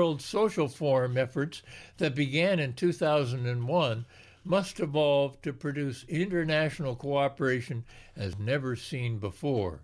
World Social Forum efforts that began in 2001 must evolve to produce international cooperation as never seen before.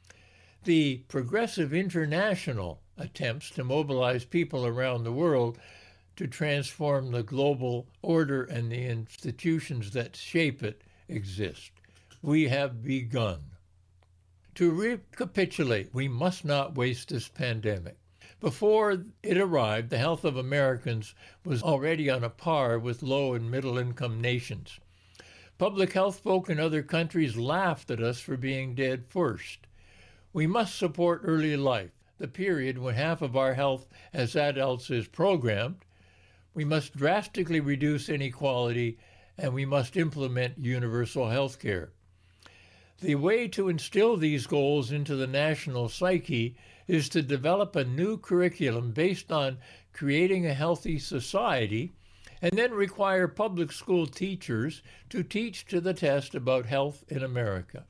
The Progressive International attempts to mobilize people around the world to transform the global order and the institutions that shape it exist. We have begun. To recapitulate, we must not waste this pandemic. Before it arrived, the health of Americans was already on a par with low and middle income nations. Public health folk in other countries laughed at us for being dead first. We must support early life, the period when half of our health as adults is programmed. We must drastically reduce inequality, and we must implement universal health care. The way to instill these goals into the national psyche is to develop a new curriculum based on creating a healthy society, and then require public school teachers to teach to the test about health in America.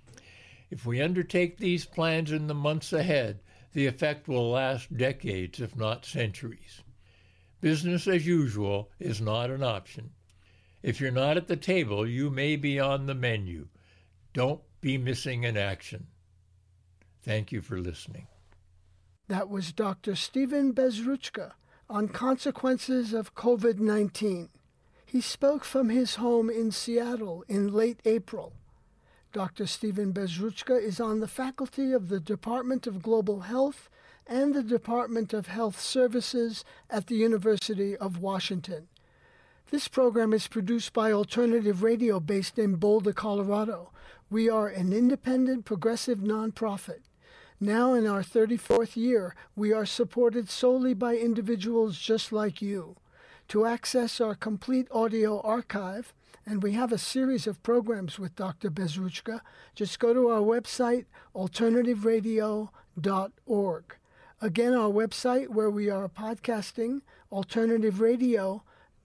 If we undertake these plans in the months ahead, the effect will last decades, if not centuries. Business as usual is not an option. If you're not at the table, you may be on the menu. Don't be missing in action. Thank you for listening. That was Dr. Stephen Bezruchka on consequences of COVID-19. He spoke from his home in Seattle in late April. Dr. Stephen Bezruchka is on the faculty of the Department of Global Health and the Department of Health Services at the University of Washington. This program is produced by Alternative Radio based in Boulder, Colorado. We are an independent, progressive nonprofit. Now in our 34th year, we are supported solely by individuals just like you. To access our complete audio archive, and we have a series of programs with Dr. Bezruchka, just go to our website, alternativeradio.org. Again, our website where we are podcasting, alternativeradio.org.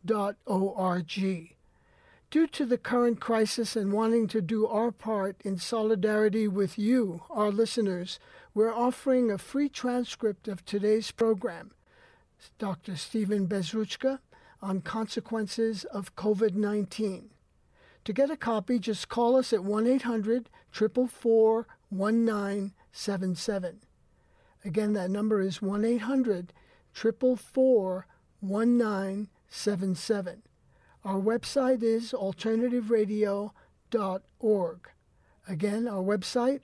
Due to the current crisis and wanting to do our part in solidarity with you, our listeners, we're offering a free transcript of today's program. Dr. Stephen Bezruchka on consequences of COVID-19. To get a copy, just call us at 1-800-444-1977. Again, that number is 1-800-444-1977. Our website is alternativeradio.org. Again, our website,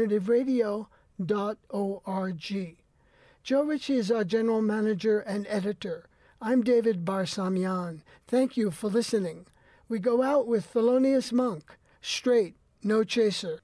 alternativeradio.org. Joe Ritchie is our general manager and editor. I'm David Barsamian. Thank you for listening. We go out with Thelonious Monk, Straight, No Chaser.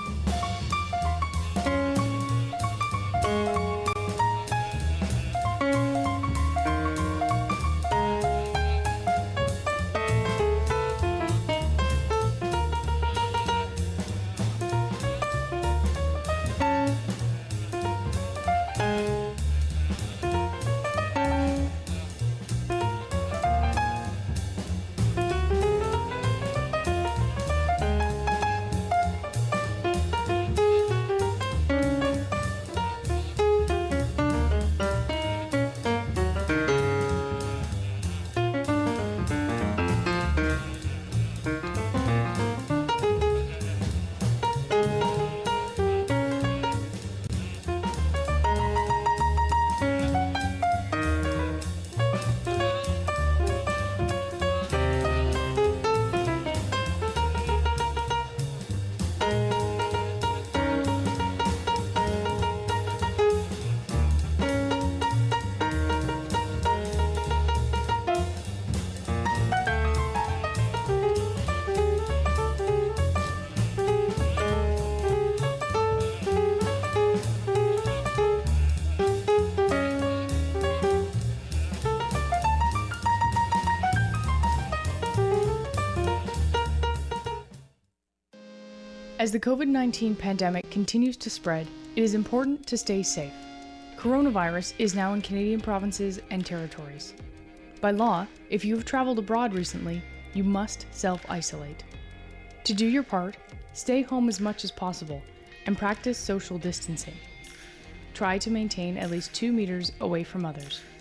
As the COVID-19 pandemic continues to spread, it is important to stay safe. Coronavirus is now in Canadian provinces and territories. By law, if you have traveled abroad recently, you must self-isolate. To do your part, stay home as much as possible and practice social distancing. Try to maintain at least 2 meters away from others.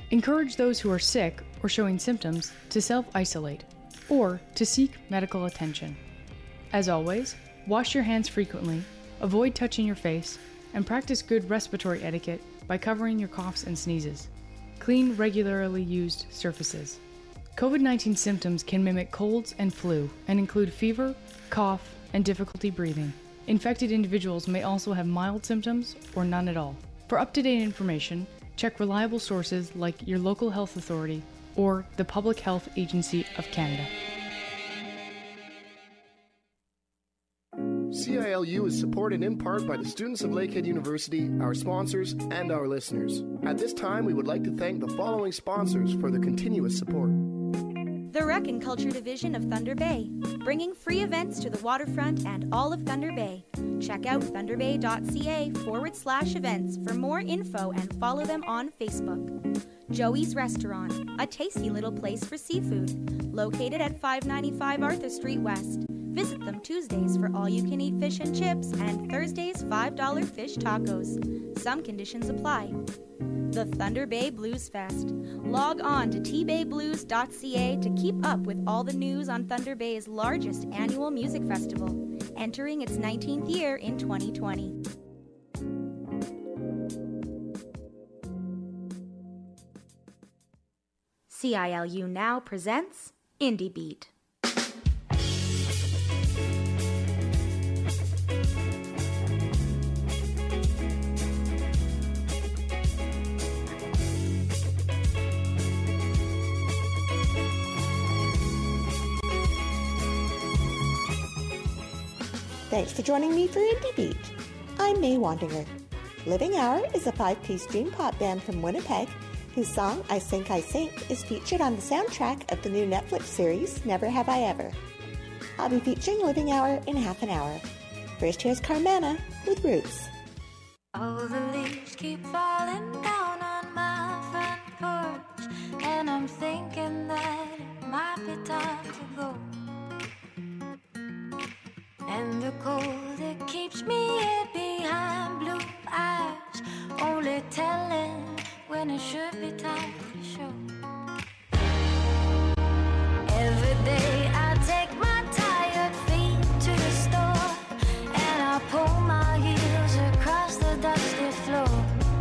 Encourage those who are sick or showing symptoms to self-isolate or to seek medical attention. As always, wash your hands frequently, avoid touching your face, and practice good respiratory etiquette by covering your coughs and sneezes. Clean regularly used surfaces. COVID-19 symptoms can mimic colds and flu and include fever, cough, and difficulty breathing. Infected individuals may also have mild symptoms or none at all. For up-to-date information, check reliable sources like your local health authority or the Public Health Agency of Canada. CILU is supported in part by the students of Lakehead University, our sponsors, and our listeners. At this time, we would like to thank the following sponsors for their continuous support. The Rec and Culture Division of Thunder Bay, bringing free events to the waterfront and all of Thunder Bay. Check out thunderbay.ca/events for more info and follow them on Facebook. Joey's Restaurant, a tasty little place for seafood, located at 595 Arthur Street West. Visit them Tuesdays for all-you-can-eat fish and chips and Thursdays $5 fish tacos. Some conditions apply. The Thunder Bay Blues Fest. Log on to tbayblues.ca to keep up with all the news on Thunder Bay's largest annual music festival, entering its 19th year in 2020. CILU now presents Indie Beat. Thanks for joining me for Indie Beat. I'm May Wandinger. Living Hour is a 5-piece dream pop band from Winnipeg whose song I Sink is featured on the soundtrack of the new Netflix series Never Have I Ever. I'll be featuring Living Hour in half an hour. First, here's Carmana with Roots. Oh, the leaves keep falling down on my front porch, and I'm thinking that it might be time to go. And the cold, it keeps me here behind blue eyes, only telling when it should be time to show. Every day I take my tired feet to the store, and I pull my heels across the dusty floor.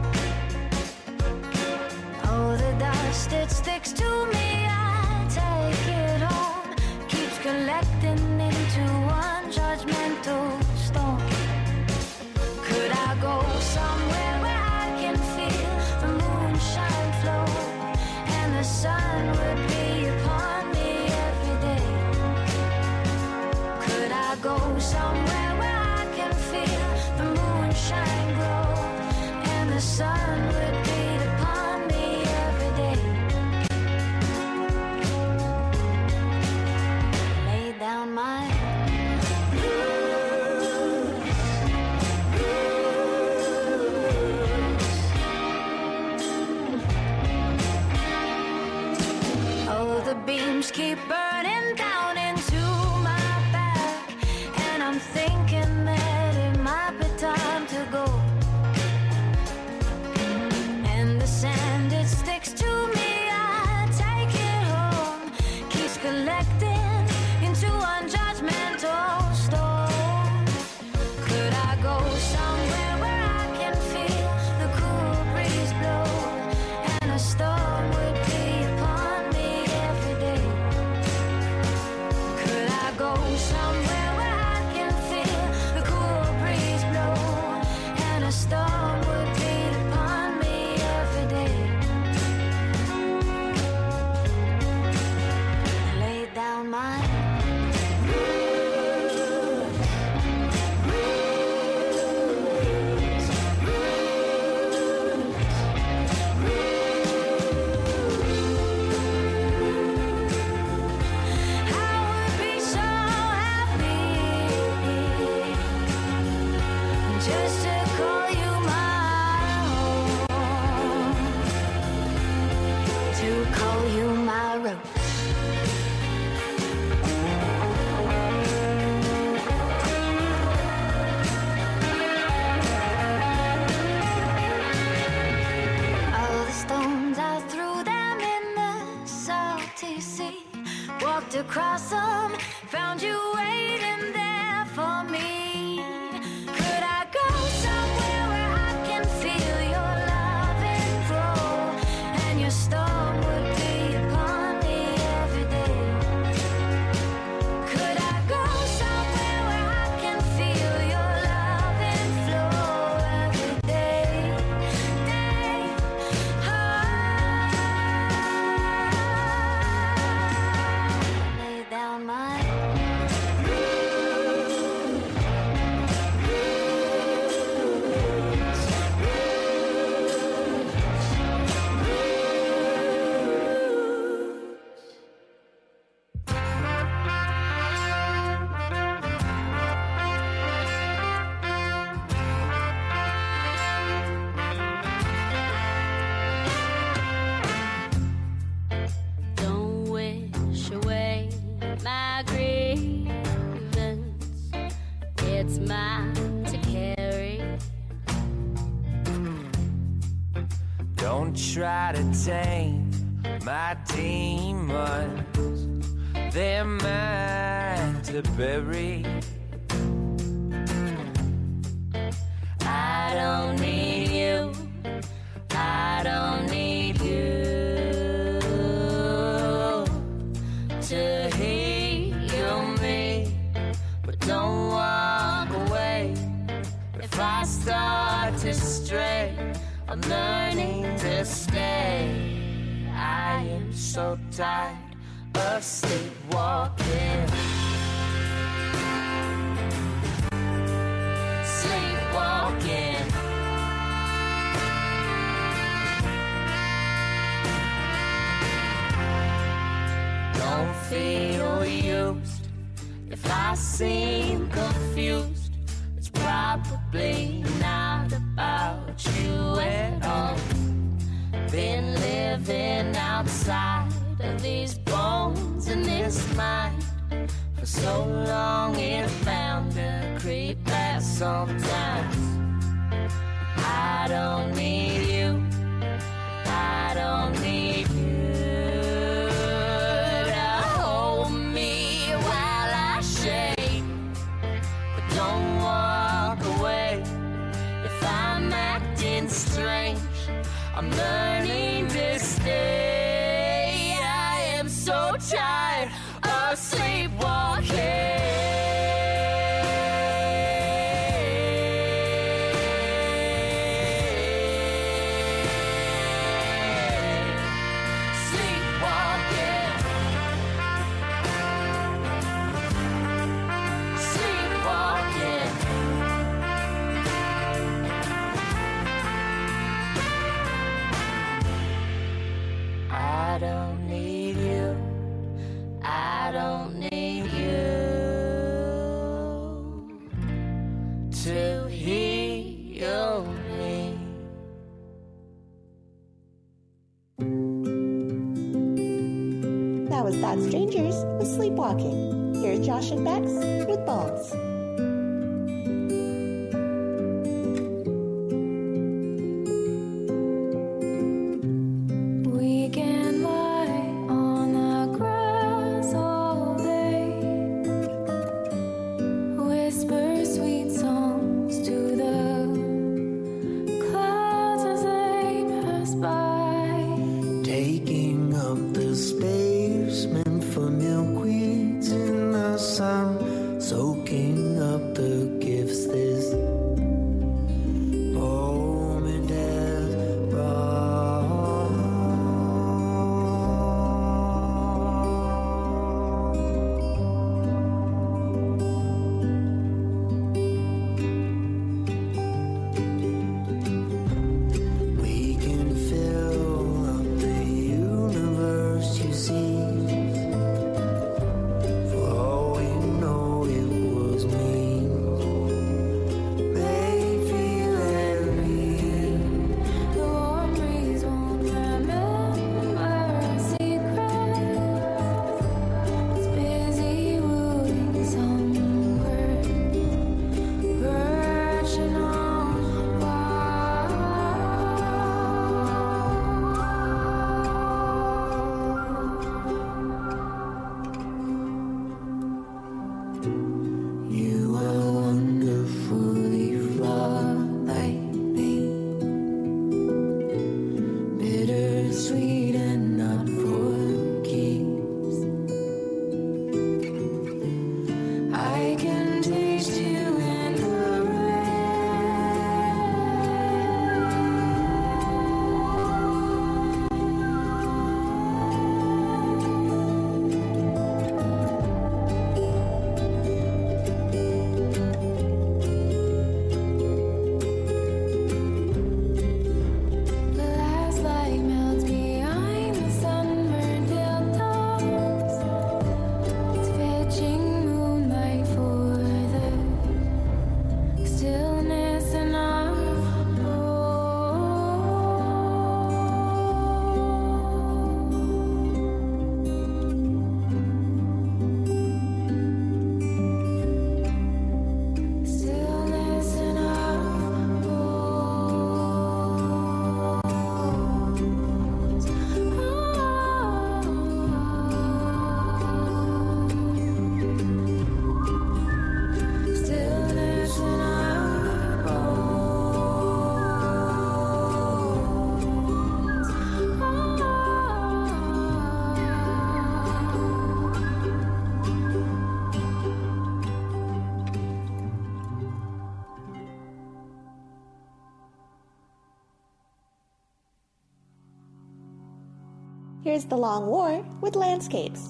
Oh, the dust, it sticks to me, I take it home, keeps collecting into one judgmental storm. Could I go somewhere where I can feel the moonshine flow, and the sun would be upon me every day? Could I go somewhere where I can feel the moonshine glow, and the sun would beat upon me every day? Lay down my beams keep burning down into my back, and I'm thinking that it might be time to go. And the sand, it sticks to me, I take it home, keeps collecting into one judgmental storm. Could I go somewhere where I can feel the cool breeze blow, and a storm would be upon me every day? Could I go somewhere where I can feel to cross them. Found you waiting there for me. Could I go somewhere where I can feel your loving flow, and your storm would be upon me every day? Could I go somewhere where I can feel your loving flow every day? Lay down my don't wish away my grievance. It's mine to carry. Don't try to tame my demons. They're mine to bury. I don't need you. I don't need you to heal me. But don't walk away. If I start to stray, I'm learning to stay. I am so tired of sleepwalking. Sleepwalking. Don't feel used if I seem confused. It's probably not about you at all. Been living outside of these bones and this mind for so long, it's bound to creep back sometimes. I don't need you. I don't need you to hold me while I shake. But don't walk away if I'm acting strange. I'm learning to stay. I am so tired of sleepwalking. I don't need you. I don't need you to heal me. That was Bad Strangers with Sleepwalking. Here's Josh and Bex with Bones. We can lie on the grass all day, whisper sweet songs to the clouds as they pass by. Taking up the space meant for milkweeds in the sun, soaking Here's The Long War with Landscapes.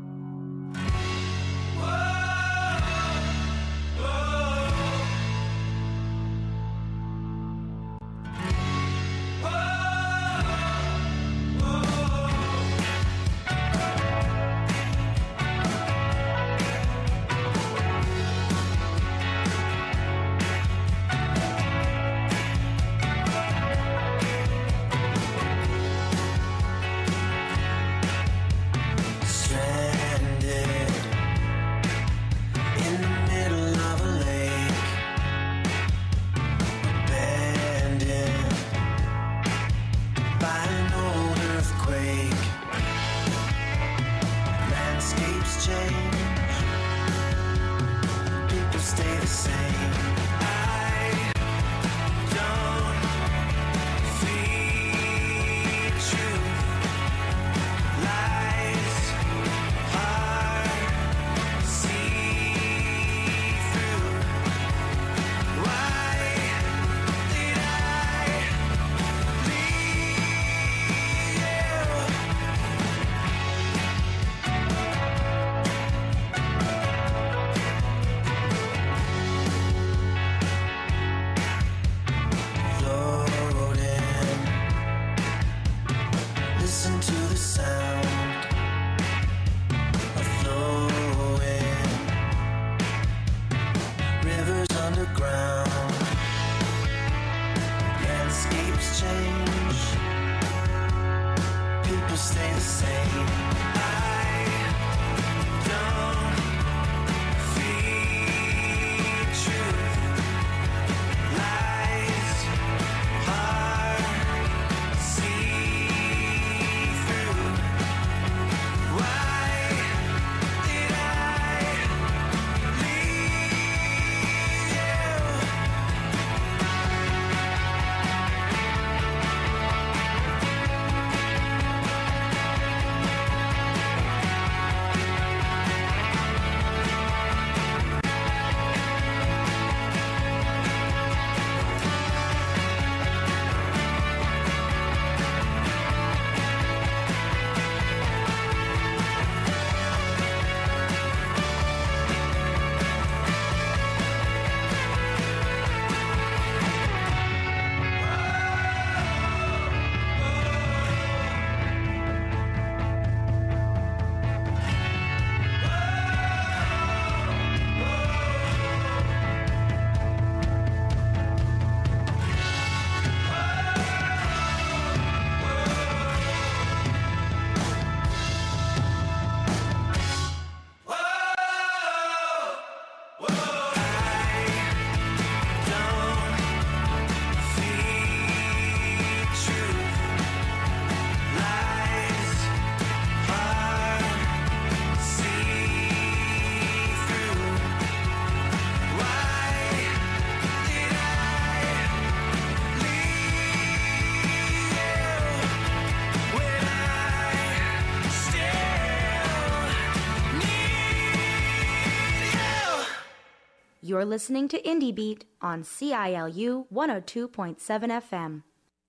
You're listening to Indie Beat on CILU 102.7 FM.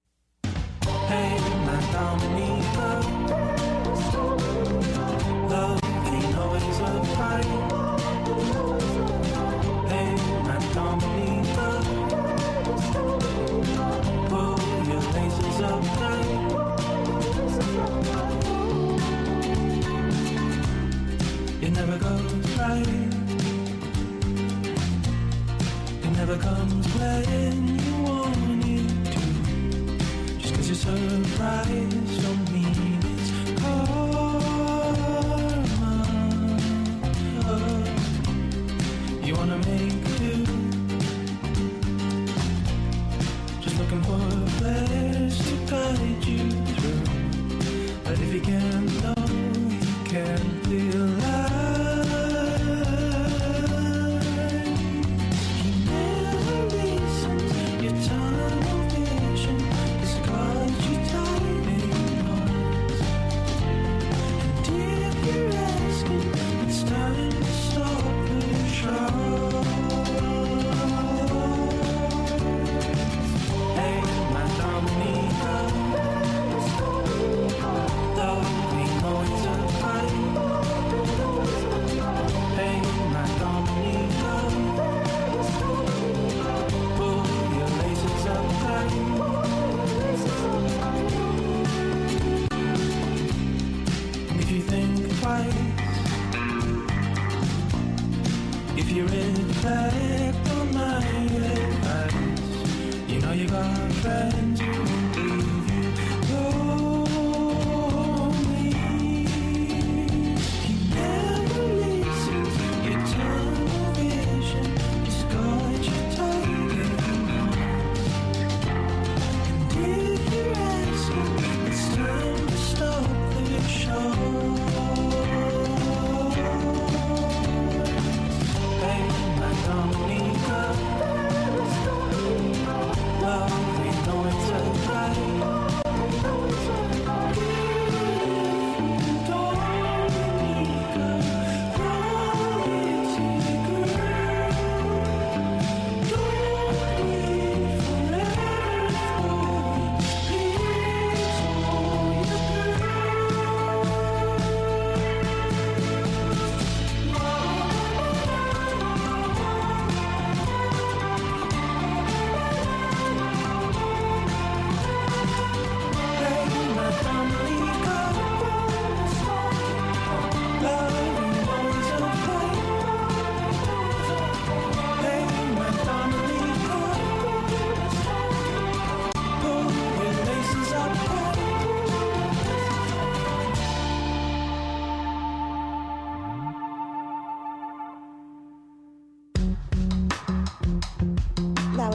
Hey, my Dominica. Love ain't always a fight. Hey, my Dominica. Pull your laces up tight. It never goes right. Never comes when you want it to. Just 'cause you're surprised don't mean it's karma. You wanna make do, just looking for a place to guide you through. But if you can't know, you can't feel like. Though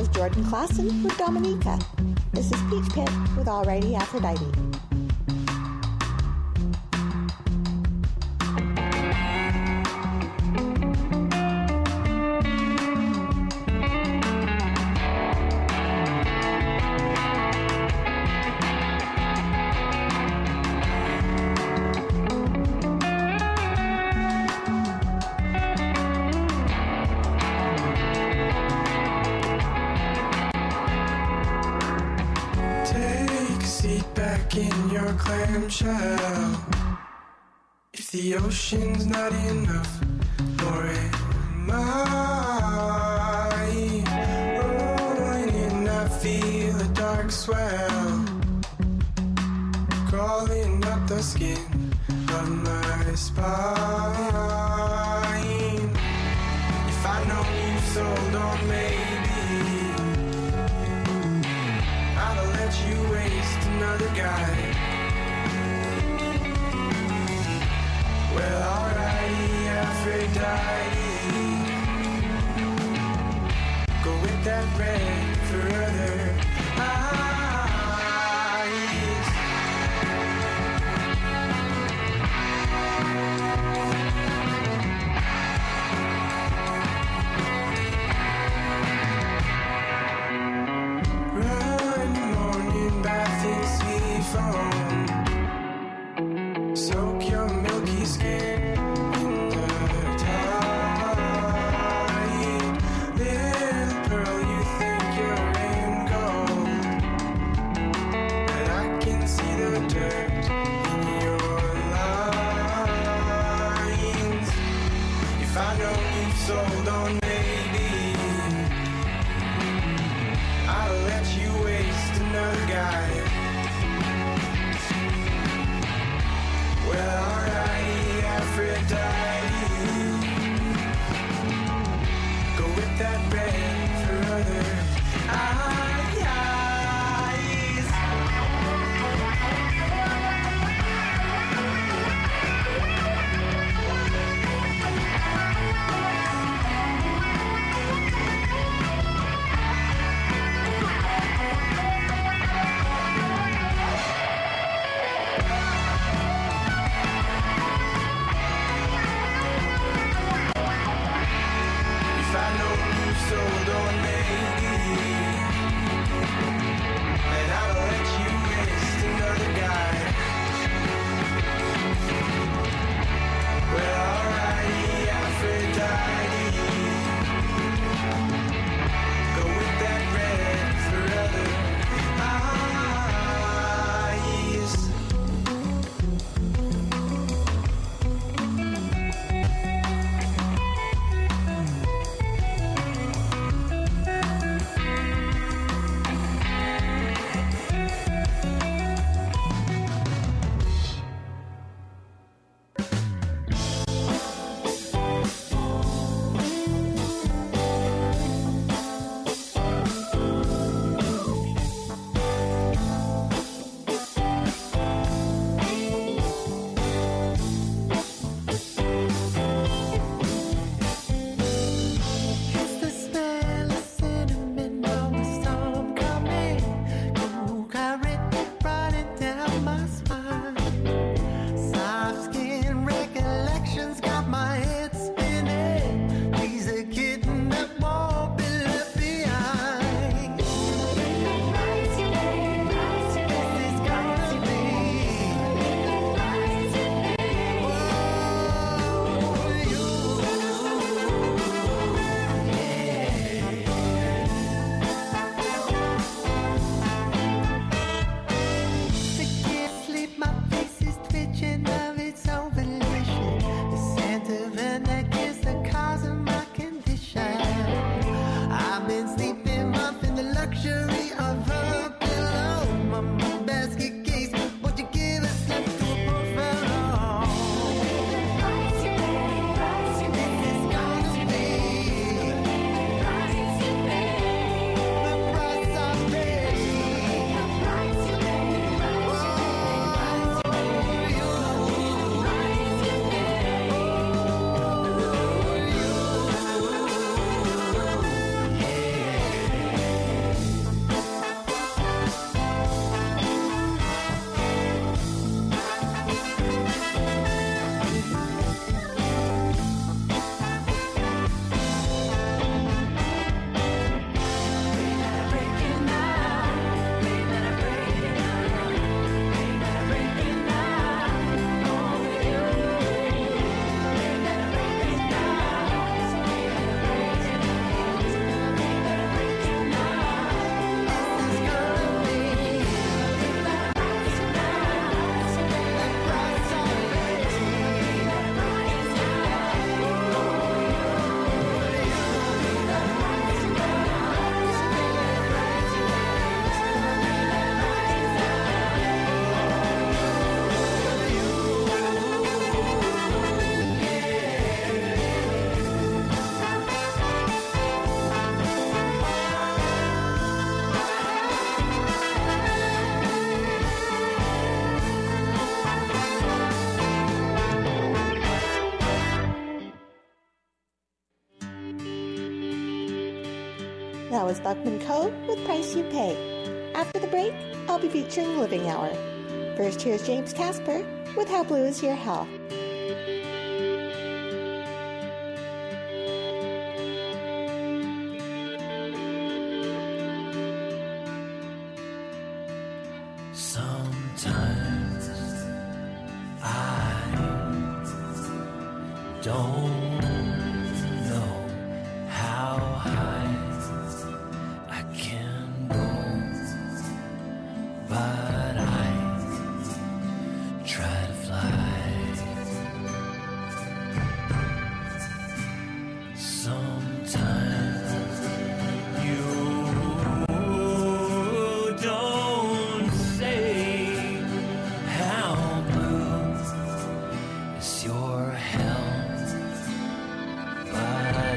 is Jordan Klassen with Dominica. This is Peach Pit with Alrighty Aphrodite. Clamshell. If the ocean's not enough, nor am I rolling in, I feel a dark swell crawling up the skin of my spine. If I know you sold on maybe, I'll let you waste another guy. Well, alrighty, Aphrodite, go with that red for other eyes. Run, morning bath in sweet foam, soak your milky skin in the tide. Little pearl, you think you're in gold, but I can see the dirt in your lines. If I know you've sold on maybe, I'll let you waste another guy. Well, alrighty, Aphrodite, go with that red for other eyes. If I know you sold That was Buckman Co. with Price You Pay. After the break, I'll be featuring Living Hour. First, here's James Casper with How Blue Is Your Hell. Sometimes I don't know how high I can go, but I try to fly. Sometimes you don't say how blue is your hell, but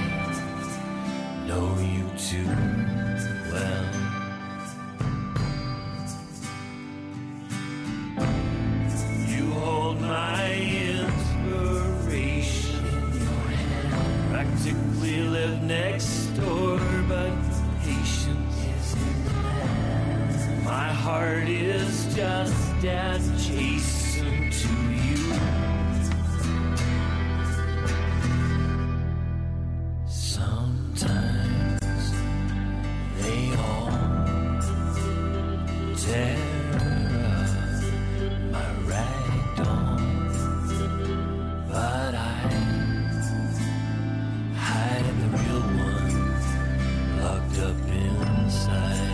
I know you too well. You hold my inspiration in your hand, practically live next door, but patience is in the land. My heart is just adjacent to you. Sometimes they all tear up my ragdoll, but I hide the real one locked up inside.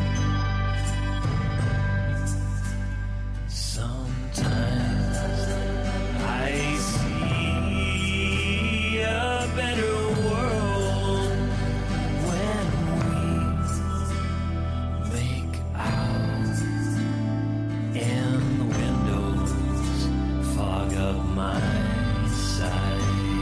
Sometimes I see a better world when we make out, and the windows fog up my sight.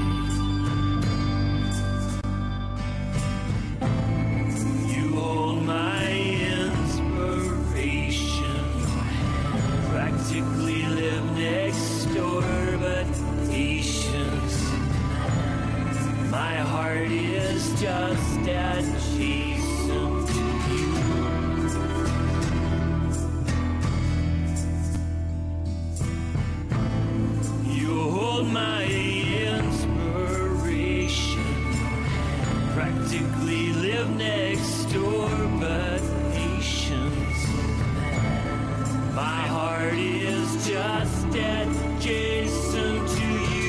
You hold my inspiration, practically live next door, but patience, my heart is just adjacent to you. You hold my inspiration, practically live next door, but patience, my heart is just adjacent to you.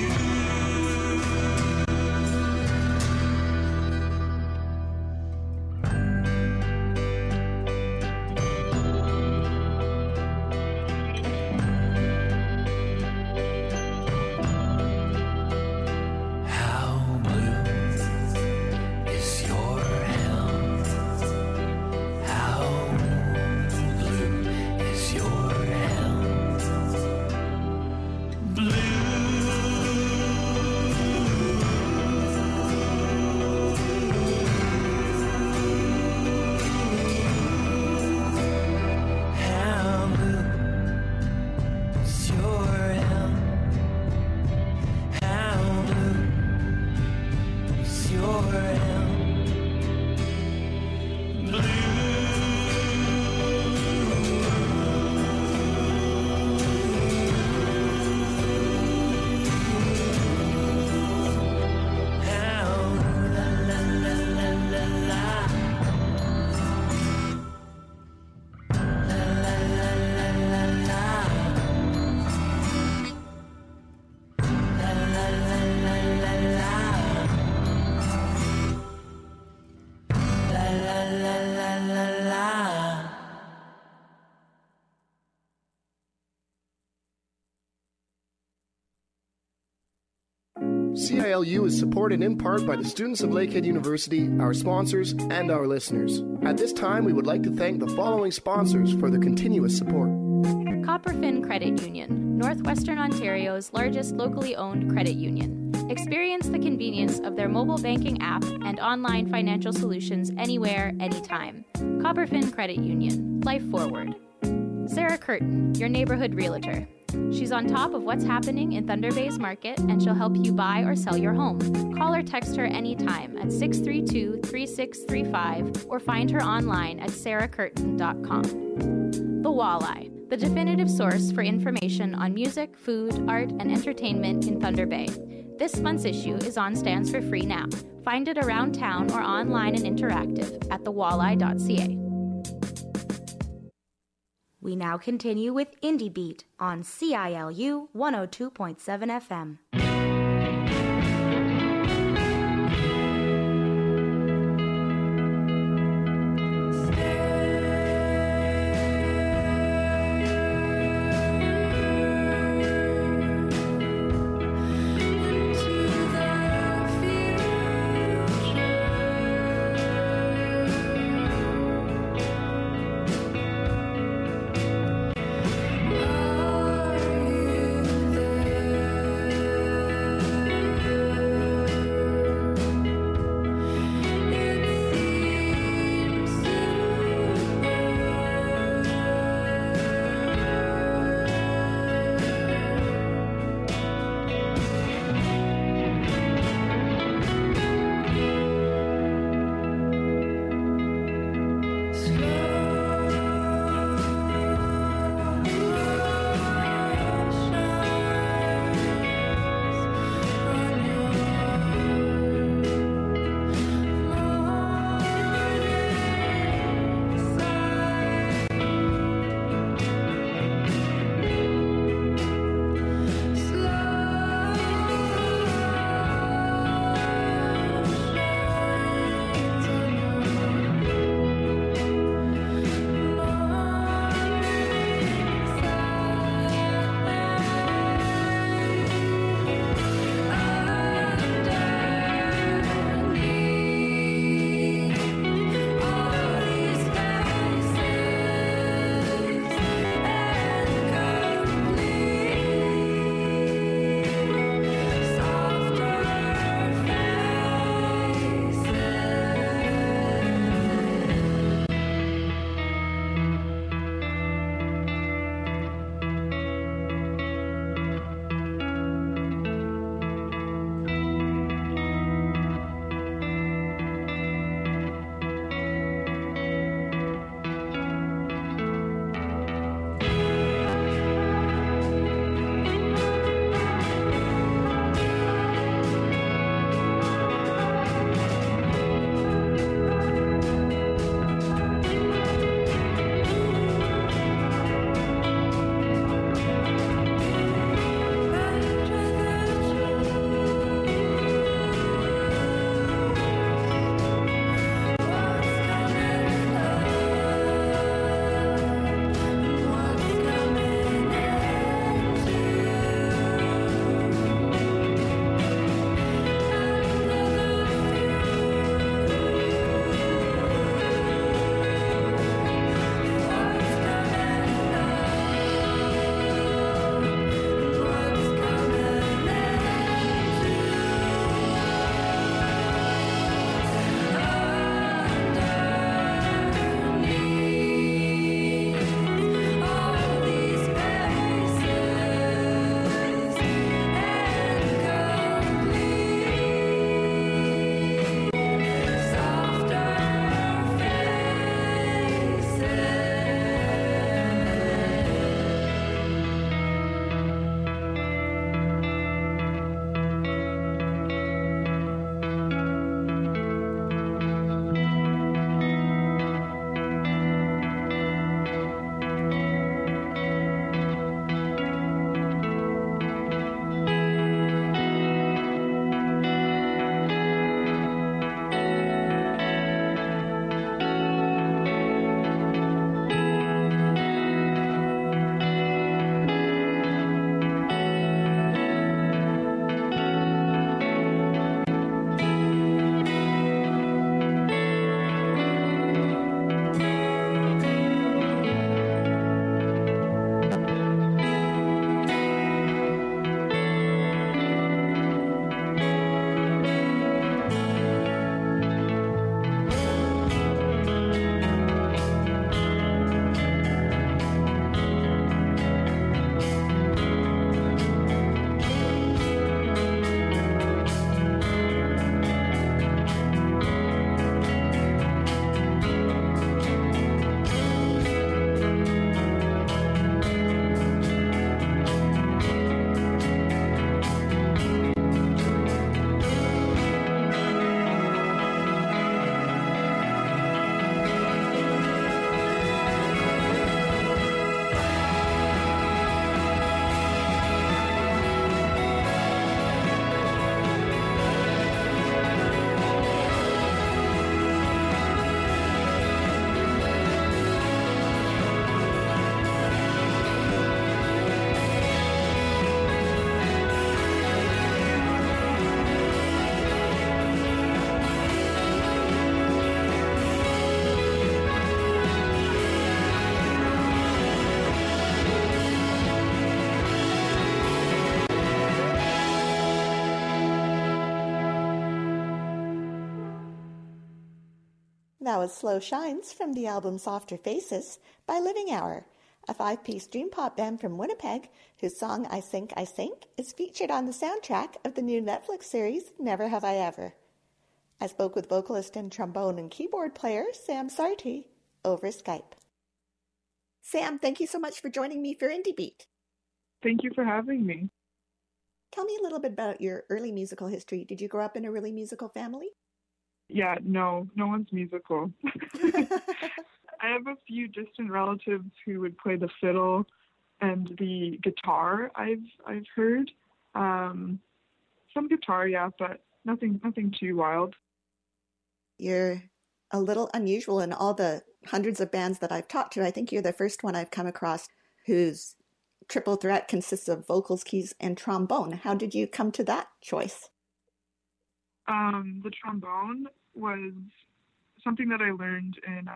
How blue is your hell? How blue is your hell? How blue is your hell? How blue is your hell? How la la la la la la. La la la la la la. La la la la la la. La la la la la la. CILU is supported in part by the students of Lakehead University, our sponsors, and our listeners. At this time, we would like to thank the following sponsors for their continuous support. Copperfin Credit Union, Northwestern Ontario's largest locally owned credit union. Experience the convenience of their mobile banking app and online financial solutions anywhere, anytime. Copperfin Credit Union, life forward. Sarah Curtin, your neighborhood realtor. She's on top of what's happening in Thunder Bay's market, and she'll help you buy or sell your home. Call or text her anytime at 632-3635 or find her online at sarahcurtin.com. The Walleye, the definitive source for information on music, food, art, and entertainment in Thunder Bay. This month's issue is on stands for free now. Find it around town or online and interactive at thewalleye.ca. We now continue with Indie Beat on CILU 102.7 FM. That was Slow Shines from the album Softer Faces by Living Hour, a 5-piece dream pop band from Winnipeg whose song I Think is featured on the soundtrack of the new Netflix series Never Have I Ever. I spoke with vocalist and trombone and keyboard player Sam Sarty over Skype. Sam, thank you so much for joining me for Indie Beat. Thank you for having me. Tell me a little bit about your early musical history. Did you grow up in a really musical family? Yeah, no one's musical. I have a few distant relatives who would play the fiddle and the guitar. I've heard some guitar, yeah, but nothing too wild. You're a little unusual in all the hundreds of bands that I've talked to. I think you're the first one I've come across whose triple threat consists of vocals, keys, and trombone. How did you come to that choice? The trombone was something that I learned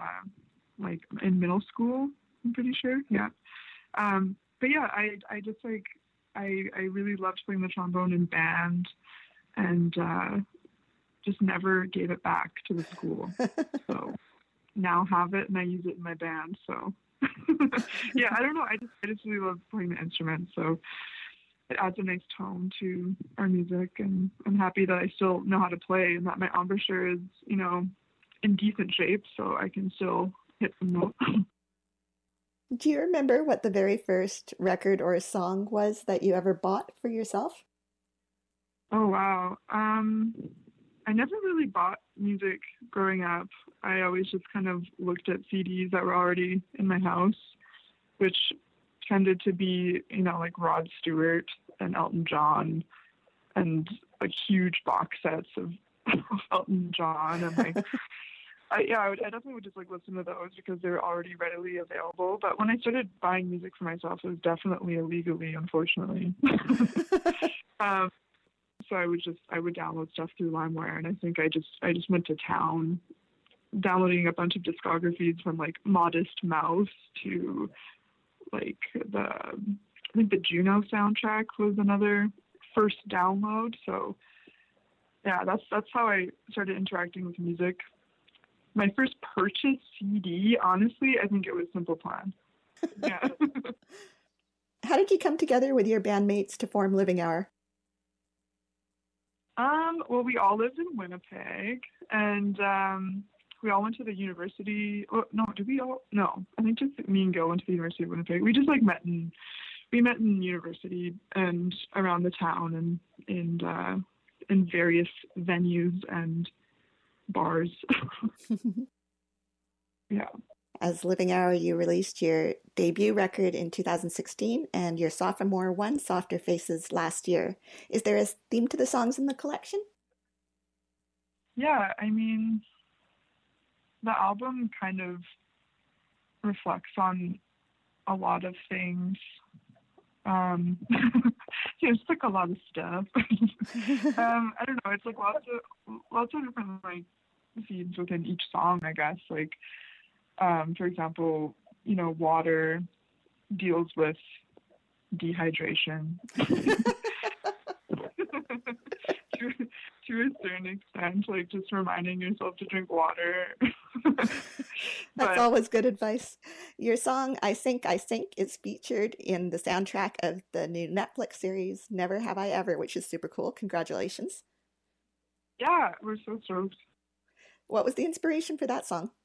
in middle school, I'm pretty sure. Yeah. But yeah, I just I really loved playing the trombone in band and just never gave it back to the school. So now have it and I use it in my band. So yeah, I don't know. I just really love playing the instrument. So it adds a nice tone to our music, and I'm happy that I still know how to play and that my embouchure is, in decent shape so I can still hit some notes. Do you remember what the very first record or song was that you ever bought for yourself? Oh, wow. I never really bought music growing up. I always just kind of looked at CDs that were already in my house, which tended to be, like Rod Stewart and Elton John and like huge box sets of Elton John. And I definitely would just listen to those because they were already readily available. But when I started buying music for myself, it was definitely illegally, unfortunately. So I would download stuff through LimeWire, and I think I just went to town downloading a bunch of discographies from like Modest Mouse to like I think the Juno soundtrack was another first download. So yeah, that's how I started interacting with music. My first purchased CD, honestly, I think it was Simple Plan. Yeah. How did you come together with your bandmates to form Living Hour? Well, we all lived in Winnipeg, and we all went to the university. Oh, no, did we all? No, I think just me and Gil went to the University of Winnipeg. We just met in university and around the town and in various venues and bars. Yeah. As Living Hour, you released your debut record in 2016 and your sophomore one, Softer Faces, last year. Is there a theme to the songs in the collection? Yeah, I mean, the album kind of reflects on a lot of things. It's like a lot of stuff. I don't know. It's like lots of different themes within each song, I guess. For example, water deals with dehydration to a certain extent, just reminding yourself to drink water. That's always good advice. Your song, I Think is featured in the soundtrack of the new Netflix series, Never Have I Ever, which is super cool. Congratulations. Yeah, we're so stoked. What was the inspiration for that song?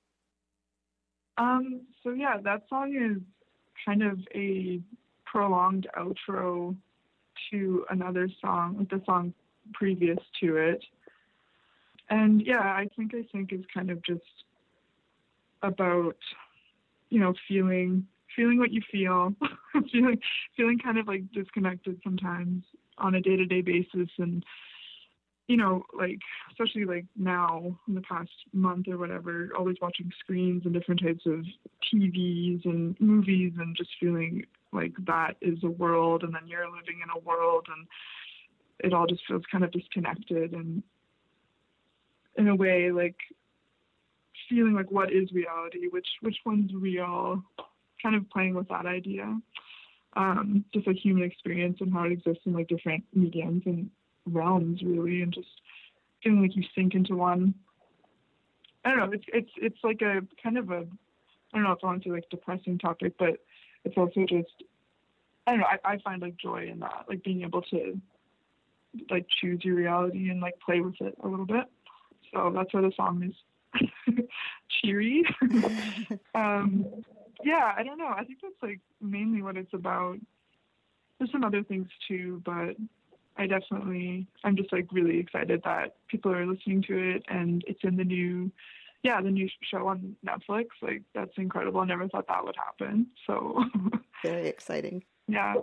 So yeah, that song is kind of a prolonged outro to another song, the song previous to it. And yeah, I think is kind of just about, feeling what you feel, feeling kind of disconnected sometimes on a day-to-day basis. And, especially now in the past month or whatever, always watching screens and different types of TVs and movies and just feeling like that is a world and then you're living in a world and it all just feels kind of disconnected, and in a way feeling what is reality, which one's real, kind of playing with that idea. Just human experience and how it exists in different mediums and realms really, and just feeling you sink into one I don't know, it's like a kind of a, I don't know if I want to say like depressing topic, but it's also just, I don't know, I find like joy in that, like being able to like choose your reality and like play with it a little bit. So that's why the song is cheery. Yeah, I don't know. I think that's like mainly what it's about. There's some other things too, but I'm just like really excited that people are listening to it, and it's in the new show on Netflix. Like, that's incredible. I never thought that would happen. So very exciting. Yeah.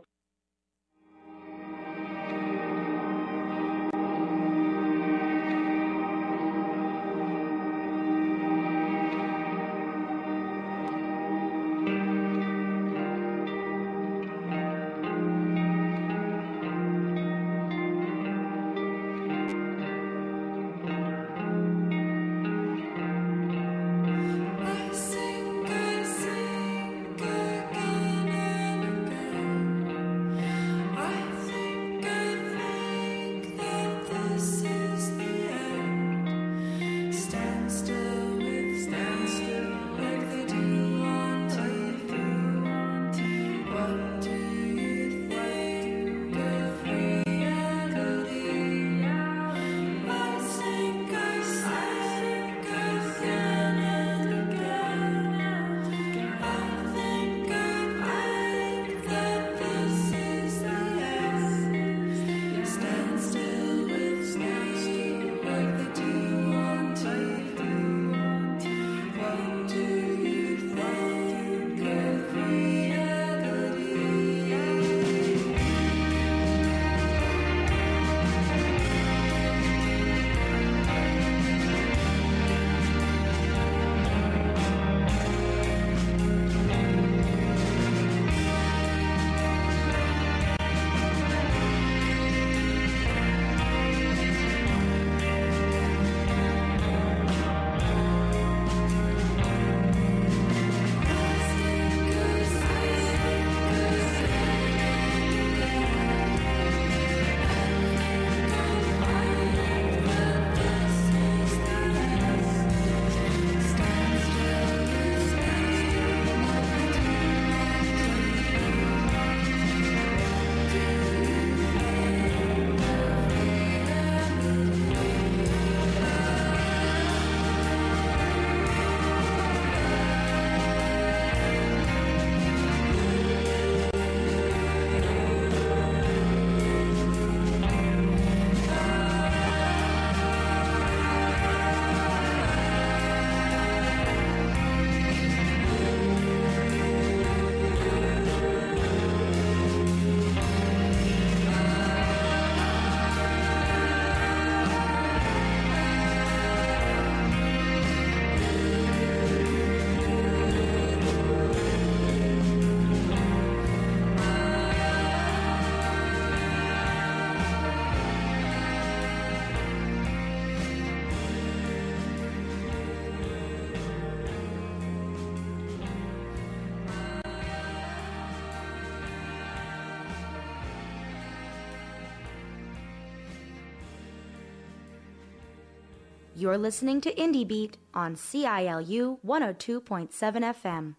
You're listening to Indie Beat on CILU 102.7 FM.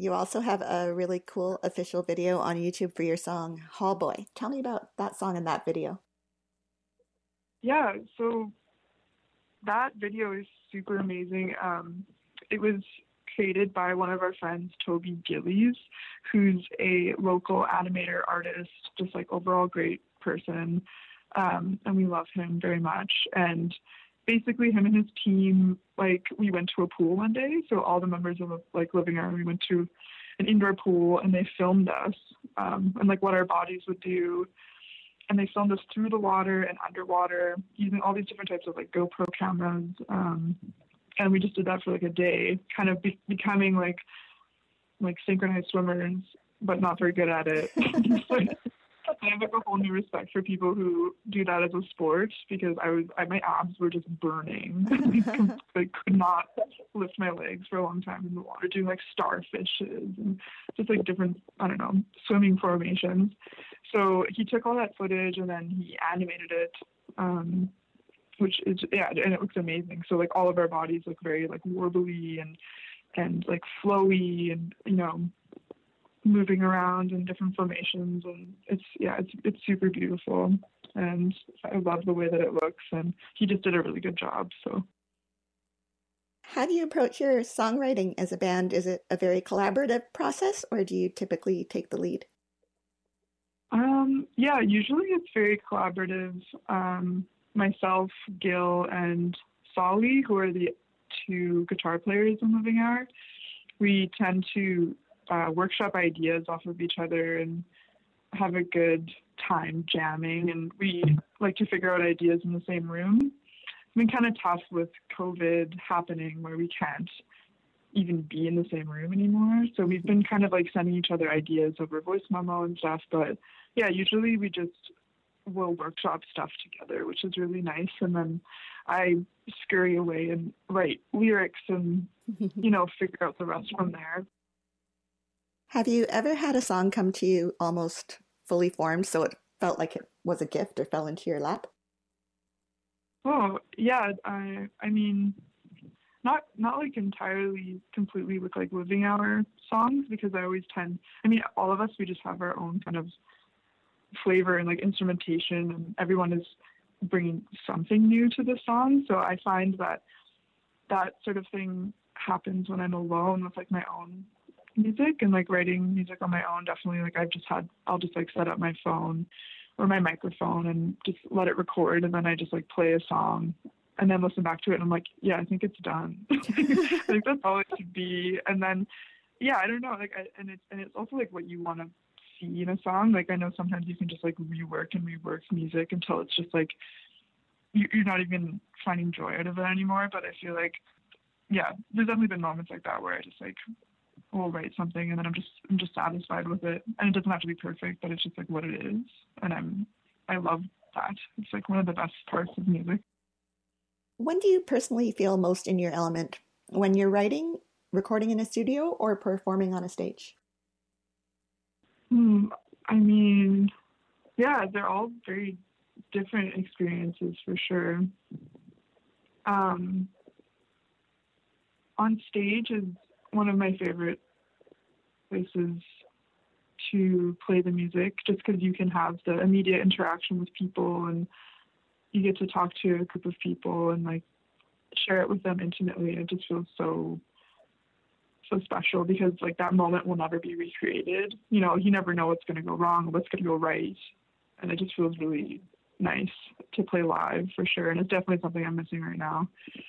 You also have a really cool official video on YouTube for your song, Hall Boy. Tell me about that song and that video. Yeah, so that video is super amazing. It was created by one of our friends, Toby Gillies, who's a local animator artist, just like overall great person. And we love him very much. And basically him and his team, like, we went to a pool one day. So all the members of like Living Hour, we went to an indoor pool and they filmed us and like what our bodies would do. And they filmed us through the water and underwater using all these different types of like GoPro cameras. And we just did that for like a day, kind of becoming like synchronized swimmers, but not very good at it. I have like a whole new respect for people who do that as a sport, because my abs were just burning. I could not lift my legs for a long time in the water, doing like starfishes and just like different, I don't know, swimming formations. So he took all that footage and then he animated it, which is, yeah, and it looks amazing. So like all of our bodies look very like warbly and like flowy and, you know, moving around in different formations, and it's super beautiful, and I love the way that it looks, and he just did a really good job. So how do you approach your songwriting as a band? Is it a very collaborative process, or do you typically take the lead? Yeah, usually it's very collaborative. Myself, Gil, and Solly, who are the two guitar players in Living Hour, we tend to workshop ideas off of each other and have a good time jamming, and we like to figure out ideas in the same room. It's been kind of tough with COVID happening where we can't even be in the same room anymore, so we've been kind of like sending each other ideas over voice memo and stuff, but yeah, usually we just will workshop stuff together, which is really nice, and then I scurry away and write lyrics and you know, figure out the rest from there. Have you ever had a song come to you almost fully formed, so it felt like it was a gift or fell into your lap? Oh, yeah. I mean, not like entirely completely with like Living Hour songs, because I always all of us, we just have our own kind of flavor and like instrumentation, and everyone is bringing something new to the song. So I find that sort of thing happens when I'm alone with like my own music, and like writing music on my own. Definitely, like I'll just like set up my phone or my microphone and just let it record, and then I just like play a song and then listen back to it, and I'm like, yeah, I think it's done. I think that's all it should be. And then yeah, I don't know, like and it's also like what you want to see in a song. Like I know sometimes you can just like rework music until it's just like you're not even finding joy out of it anymore. But I feel like, yeah, there's definitely been moments like that where I just like will write something and then I'm just satisfied with it, and it doesn't have to be perfect, but it's just like what it is, and I love that. It's like one of the best parts of music. When do you personally feel most in your element? When you're writing, recording in a studio, or performing on a stage? I mean, yeah, they're all very different experiences for sure. On stage is one of my favorite places to play the music, just because you can have the immediate interaction with people, and you get to talk to a group of people and like share it with them intimately. It just feels so special, because like that moment will never be recreated. You know, you never know what's going to go wrong, what's going to go right, and it just feels really nice to play live for sure. And it's definitely something I'm missing right now.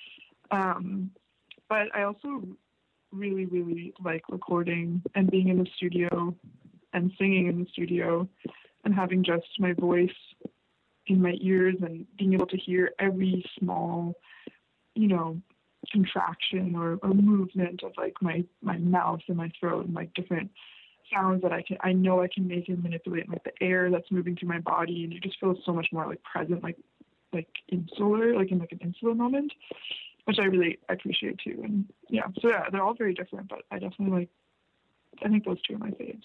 But I also really, really like recording and being in the studio and singing in the studio and having just my voice in my ears and being able to hear every small, you know, contraction or movement of like my mouth and my throat, and like different sounds that I know I can make and manipulate, like the air that's moving through my body, and you just feel so much more like present, like insular, like in like an insular moment, which I really appreciate too. And yeah, so yeah, they're all very different, but I definitely I think those two are my faves.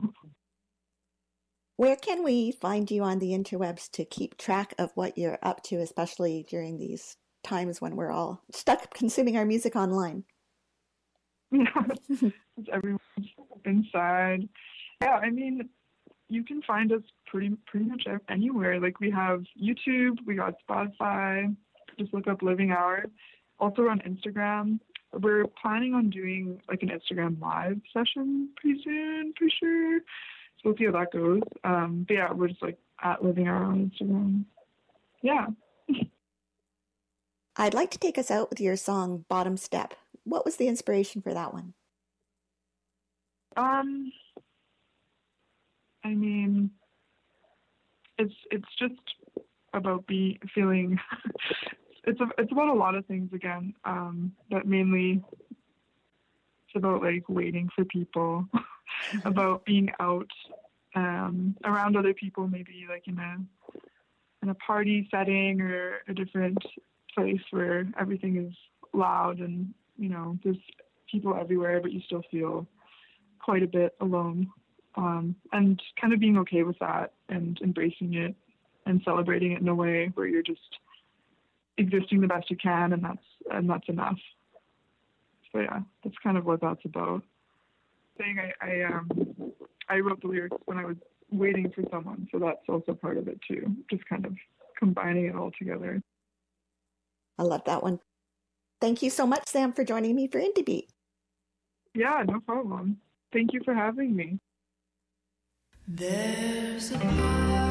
Where can we find you on the interwebs to keep track of what you're up to, especially during these times when we're all stuck consuming our music online? Yeah, it's everywhere. inside. Yeah, I mean, you can find us pretty much anywhere. Like, we have YouTube, we got Spotify, just look up Living Hour. Also on Instagram. We're planning on doing like an Instagram live session pretty soon, pretty sure. So we'll see how that goes. But yeah, we're just like at Living Hour on Instagram. Yeah. I'd like to take us out with your song Bottom Step. What was the inspiration for that one? I mean, it's just about feeling. It's about a lot of things again, but mainly it's about like waiting for people, about being out around other people, maybe like in a party setting or a different place where everything is loud and, you know, there's people everywhere, but you still feel quite a bit alone, and kind of being okay with that and embracing it and celebrating it in a way where you're just existing the best you can, and that's enough. So yeah, that's kind of what that's about. I wrote the lyrics when I was waiting for someone, so that's also part of it too, just kind of combining it all together. I love that one. Thank you so much, Sam, for joining me for Indie Beat. Yeah, no problem. Thank you for having me. There's a